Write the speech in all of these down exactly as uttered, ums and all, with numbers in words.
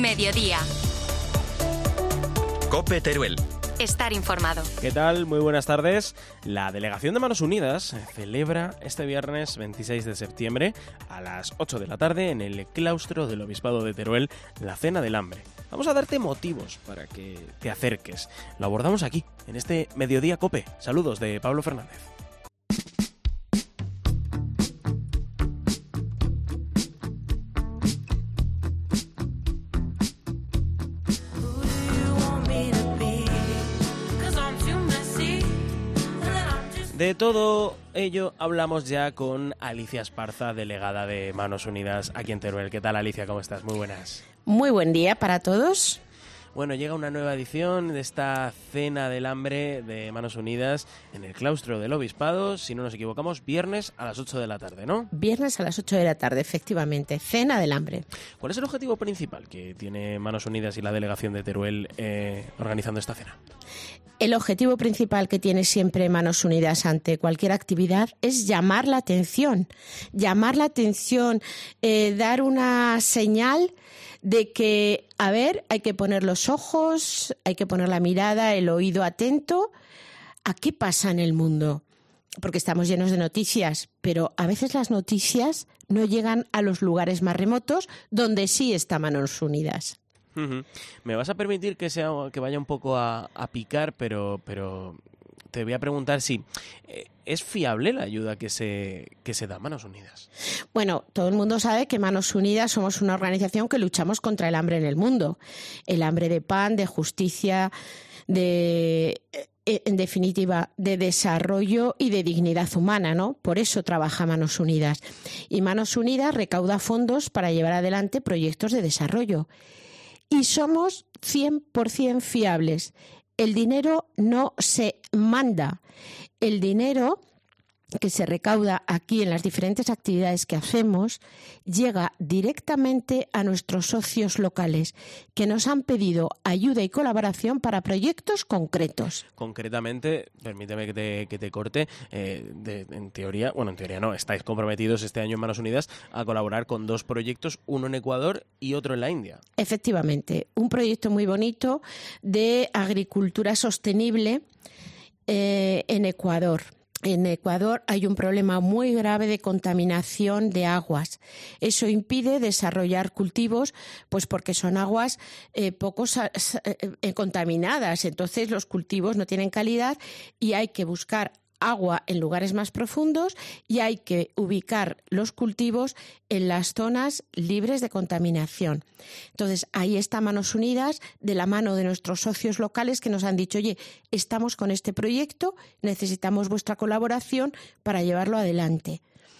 Mediodía. COPE Teruel. Estar informado. ¿Qué tal? Muy buenas tardes. La Delegación de Manos Unidas celebra este viernes veintiséis de septiembre a las ocho de la tarde en el claustro del Obispado de Teruel la Cena del Hambre. Vamos a darte motivos para que te acerques. Lo abordamos aquí, en este Mediodía COPE. Saludos de Pablo Fernández. De todo ello hablamos ya con Alicia Esparza, delegada de Manos Unidas aquí en Teruel. ¿Qué tal, Alicia? ¿Cómo estás? Muy buenas. Muy buen día para todos. Bueno, llega una nueva edición de esta Cena del Hambre de Manos Unidas en el claustro del Obispado, si no nos equivocamos, viernes a las ocho de la tarde, ¿no? Viernes a las ocho de la tarde, efectivamente, Cena del Hambre. ¿Cuál es el objetivo principal que tiene Manos Unidas y la delegación de Teruel eh, organizando esta cena? El objetivo principal que tiene siempre Manos Unidas ante cualquier actividad es llamar la atención, llamar la atención, eh, dar una señal de que, a ver, hay que poner los ojos, hay que poner la mirada, el oído atento a qué pasa en el mundo. Porque estamos llenos de noticias, pero a veces las noticias no llegan a los lugares más remotos donde sí está Manos Unidas. Uh-huh. Me vas a permitir que sea que vaya un poco a, a picar, pero, pero te voy a preguntar si eh, ¿es fiable la ayuda que se, que se da a Manos Unidas? Bueno, todo el mundo sabe que Manos Unidas somos una organización que luchamos contra el hambre en el mundo. El hambre de pan, de justicia, de, en definitiva, de desarrollo y de dignidad humana, ¿no? Por eso trabaja Manos Unidas. Y Manos Unidas recauda fondos para llevar adelante proyectos de desarrollo. Y somos cien por ciento fiables. El dinero no se manda. El dinero que se recauda aquí en las diferentes actividades que hacemos llega directamente a nuestros socios locales que nos han pedido ayuda y colaboración para proyectos concretos. Concretamente, permíteme que te, que te corte, eh, de, en teoría, bueno, en teoría no, estáis comprometidos este año en Manos Unidas a colaborar con dos proyectos, uno en Ecuador y otro en la India. Efectivamente, un proyecto muy bonito de agricultura sostenible eh, en Ecuador. En Ecuador hay un problema muy grave de contaminación de aguas. Eso impide desarrollar cultivos, pues porque son aguas eh, poco sa- sa- eh, contaminadas. Entonces los cultivos no tienen calidad y hay que buscar agua en lugares más profundos y hay que ubicar los cultivos en las zonas libres de contaminación. Entonces, ahí está Manos Unidas, de la mano de nuestros socios locales que nos han dicho, oye, estamos con este proyecto, necesitamos vuestra colaboración para llevarlo adelante.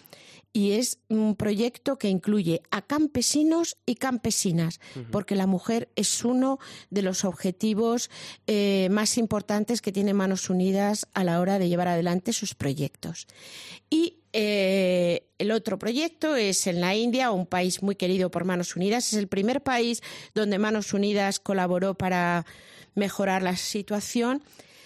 Y es un proyecto que incluye a campesinos y campesinas, uh-huh. porque la mujer es uno de los objetivos eh, más importantes que tiene Manos Unidas a la hora de llevar adelante sus proyectos. Y eh, el otro proyecto es en la India, un país muy querido por Manos Unidas. Es el primer país donde Manos Unidas colaboró para mejorar la situación.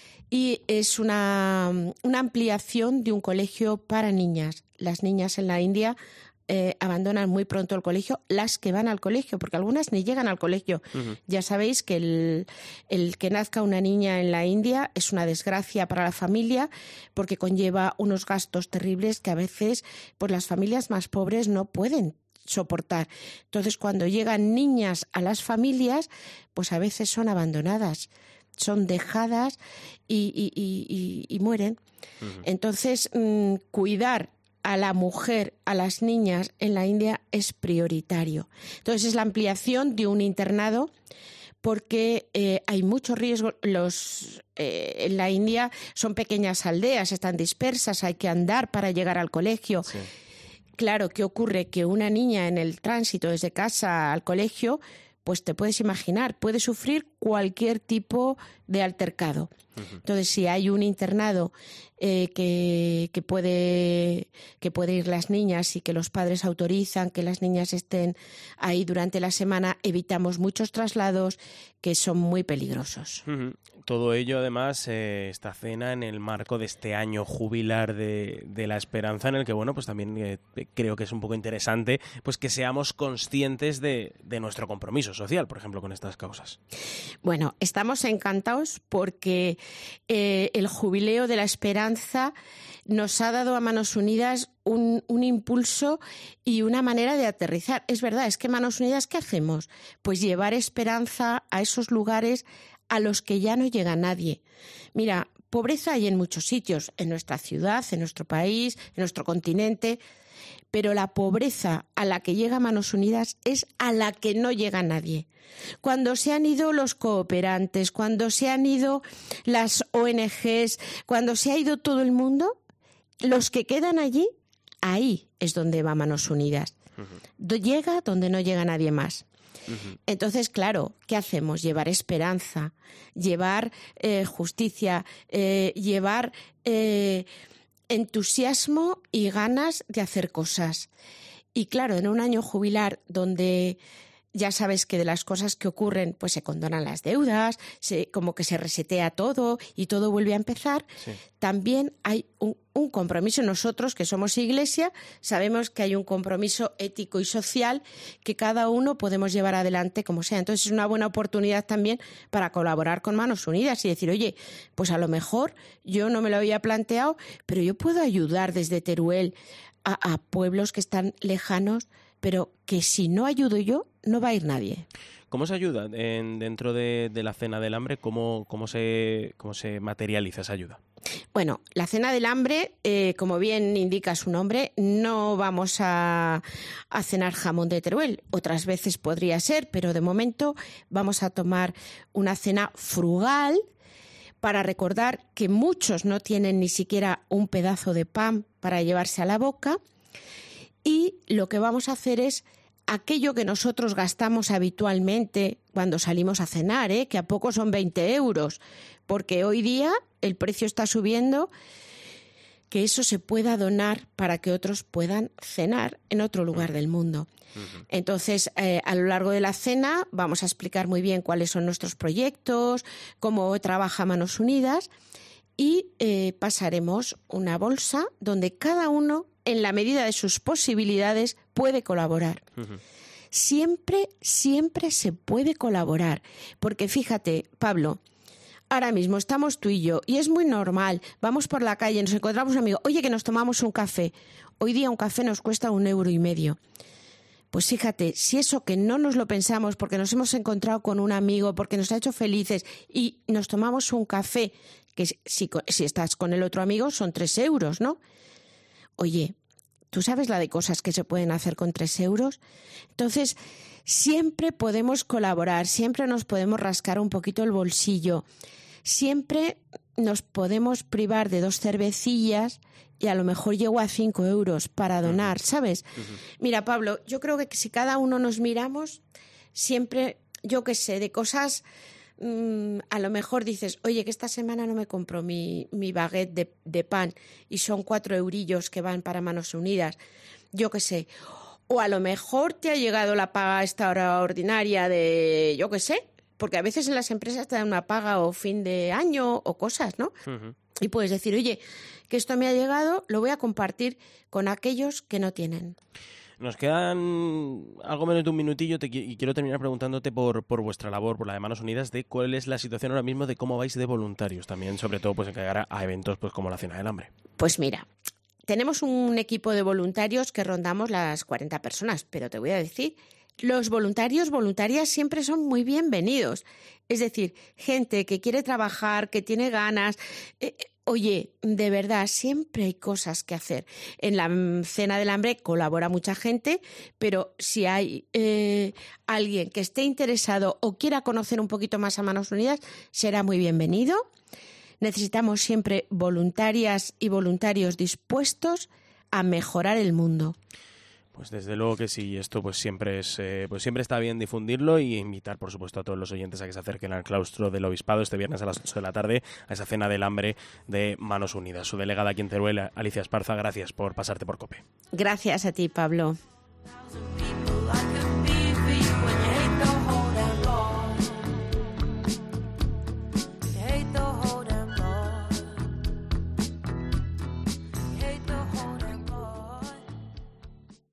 Y es una, una ampliación de un colegio para niñas. Las niñas en la India eh, abandonan muy pronto el colegio, las que van al colegio, porque algunas ni llegan al colegio. Uh-huh. Ya sabéis que el, el que nazca una niña en la India es una desgracia para la familia, porque conlleva unos gastos terribles que a veces pues, las familias más pobres no pueden soportar. Entonces, cuando llegan niñas a las familias, pues a veces son abandonadas, son dejadas y, y, y, y mueren. Uh-huh. Entonces, mmm, cuidar a la mujer, a las niñas en la India es prioritario. Entonces, es la ampliación de un internado porque eh, hay mucho riesgo. Los, eh, en la India son pequeñas aldeas, están dispersas, hay que andar para llegar al colegio. Sí. Claro, ¿qué ocurre? Que una niña en el tránsito desde casa al colegio, pues te puedes imaginar, puede sufrir cualquier tipo de altercado. Entonces, si hay un internado eh, que, que, puede, que puede ir las niñas y que los padres autorizan que las niñas estén ahí durante la semana, evitamos muchos traslados que son muy peligrosos. Uh-huh. Todo ello, además, eh, esta cena en el marco de este año jubilar de, de la esperanza, en el que, bueno, pues también eh, creo que es un poco interesante pues que seamos conscientes de, de nuestro compromiso social, por ejemplo, con estas causas. Bueno, estamos encantados porque eh, el jubileo de la esperanza nos ha dado a Manos Unidas un, un impulso y una manera de aterrizar. Es verdad, es que Manos Unidas, ¿qué hacemos? Pues llevar esperanza a esos lugares a los que ya no llega nadie. Mira, pobreza hay en muchos sitios, en nuestra ciudad, en nuestro país, en nuestro continente, pero la pobreza a la que llega Manos Unidas es a la que no llega nadie. Cuando se han ido los cooperantes, cuando se han ido las O N Ges, cuando se ha ido todo el mundo, los que quedan allí, ahí es donde va Manos Unidas. Uh-huh. Llega donde no llega nadie más. Uh-huh. Entonces, claro, ¿qué hacemos? Llevar esperanza, llevar eh, justicia, eh, llevar eh, entusiasmo y ganas de hacer cosas. Y claro, en un año jubilar donde ya sabes que de las cosas que ocurren pues se condonan las deudas, se, como que se resetea todo y todo vuelve a empezar, sí. También hay un, un compromiso. Nosotros, que somos Iglesia, sabemos que hay un compromiso ético y social que cada uno podemos llevar adelante como sea. Entonces es una buena oportunidad también para colaborar con Manos Unidas y decir, oye, pues a lo mejor yo no me lo había planteado, pero yo puedo ayudar desde Teruel a, a pueblos que están lejanos, pero que si no ayudo yo, no va a ir nadie. ¿Cómo se ayuda en, dentro de, de la Cena del Hambre? ¿Cómo, cómo, se, ¿Cómo se materializa esa ayuda? Bueno, la Cena del Hambre, eh, como bien indica su nombre, no vamos a, a cenar jamón de Teruel. Otras veces podría ser, pero de momento vamos a tomar una cena frugal para recordar que muchos no tienen ni siquiera un pedazo de pan para llevarse a la boca. Y lo que vamos a hacer es aquello que nosotros gastamos habitualmente cuando salimos a cenar, ¿eh? Que a poco son veinte euros, porque hoy día el precio está subiendo, que eso se pueda donar para que otros puedan cenar en otro lugar del mundo. Uh-huh. Entonces, eh, a lo largo de la cena vamos a explicar muy bien cuáles son nuestros proyectos, cómo trabaja Manos Unidas y eh, pasaremos una bolsa donde cada uno, en la medida de sus posibilidades, puede colaborar. Uh-huh. Siempre, siempre se puede colaborar. Porque fíjate, Pablo, ahora mismo estamos tú y yo, y es muy normal, vamos por la calle, nos encontramos un amigo, oye, que nos tomamos un café. Hoy día un café nos cuesta un euro y medio. Pues fíjate, si eso que no nos lo pensamos porque nos hemos encontrado con un amigo, porque nos ha hecho felices y nos tomamos un café, que si, si estás con el otro amigo son tres euros, ¿no? Oye, ¿tú sabes la de cosas que se pueden hacer con tres euros? Entonces, siempre podemos colaborar, siempre nos podemos rascar un poquito el bolsillo, siempre nos podemos privar de dos cervecillas y a lo mejor llego a cinco euros para donar, ¿sabes? Uh-huh. Mira, Pablo, yo creo que si cada uno nos miramos, siempre, yo qué sé, de cosas... a lo mejor dices, oye, que esta semana no me compro mi, mi baguette de, de pan y son cuatro eurillos que van para Manos Unidas, yo qué sé. O a lo mejor te ha llegado la paga extraordinaria de, yo qué sé, porque a veces en las empresas te dan una paga o fin de año o cosas, ¿no? Uh-huh. Y puedes decir, oye, que esto me ha llegado, lo voy a compartir con aquellos que no tienen. Nos quedan algo menos de un minutillo te, y quiero terminar preguntándote por, por vuestra labor, por la de Manos Unidas, de cuál es la situación ahora mismo de cómo vais de voluntarios también, sobre todo pues en cara a eventos pues como la Cena del Hambre. Pues mira, tenemos un equipo de voluntarios que rondamos las cuarenta personas, pero te voy a decir, los voluntarios, voluntarias siempre son muy bienvenidos. Es decir, gente que quiere trabajar, que tiene ganas... Eh, Oye, de verdad, siempre hay cosas que hacer. En la Cena del Hambre colabora mucha gente, pero si hay eh, alguien que esté interesado o quiera conocer un poquito más a Manos Unidas, será muy bienvenido. Necesitamos siempre voluntarias y voluntarios dispuestos a mejorar el mundo. Pues desde luego que sí, esto pues siempre es eh, pues siempre está bien difundirlo y invitar, por supuesto, a todos los oyentes a que se acerquen al claustro del Obispado este viernes a las ocho de la tarde a esa cena del hambre de Manos Unidas. Su delegada aquí en Teruel, Alicia Esparza, gracias por pasarte por COPE. Gracias a ti, Pablo.